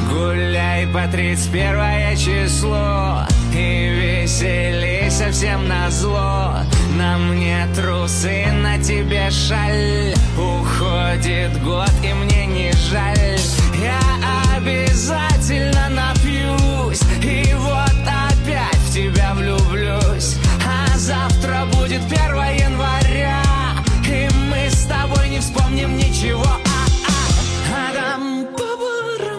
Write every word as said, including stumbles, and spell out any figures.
Гуляй по тридцать первое число и веселей совсем назло. На мне трусы, на тебе шаль. Уходит год и мне не жаль. Я обязательно напьюсь и вот опять в тебя влюблюсь. А завтра будет первое января, и мы с тобой не вспомним ничего.